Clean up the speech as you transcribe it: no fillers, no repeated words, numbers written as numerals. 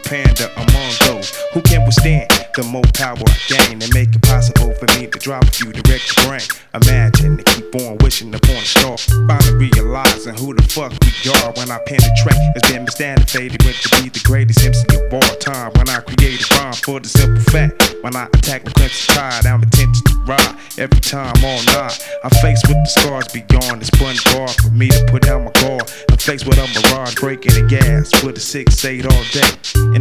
panda among those who can withstand the more power I gain and make it possible for me to drop a few direct to brain. Imagine to keep on wishing upon a star, finally realizing who the fuck we are when I penetrate. It's been standing faded with to be the greatest MC of all time. When I create a rhyme for the simple fact, when I attack the crimson tide, I'm intense to ride every time all night. I'm faced with the scars beyond this bun bar for me to put down my guard. I'm faced with a mirage breaking the gas with a 6-8 all day. And